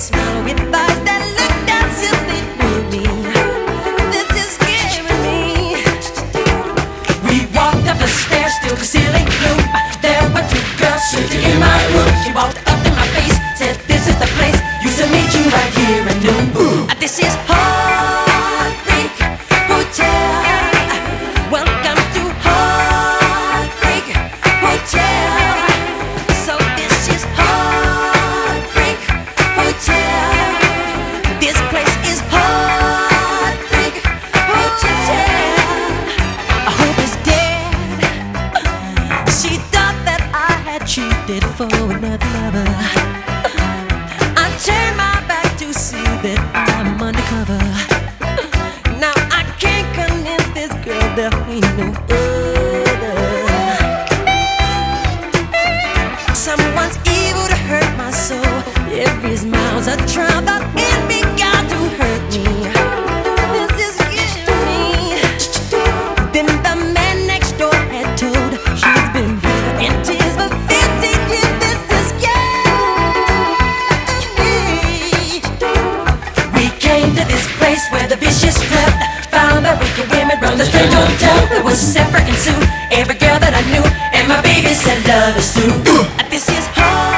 smile with eyes that looked as if they knew me. This is scaring me. We walked up the stairs, still concealing gloom. There were two girls sitting in my room. She walked up in my face, said, "This is the place. Used to meet you right here in noon." This is Heartbreak Hotel. Welcome to Heartbreak Hotel. So this is Heartbreak Hotel. This place is Heartbreak Hotel. I hope it's dead. She thought that I had cheated for another lover. I turned my back to see that I'm undercover. Now I can't convince this girl there ain't no other. Someone's evil to hurt my soul. Every smile's a trial that envy got to hurt me. This is getting me. Then the man next door had told she's been here in tears for 15 years. This is getting me. We came to this place where the vicious slept. Found the wicked women run the strange hotel. It was separate and Sue, every girl that I knew, and my baby said love is through. This is hard.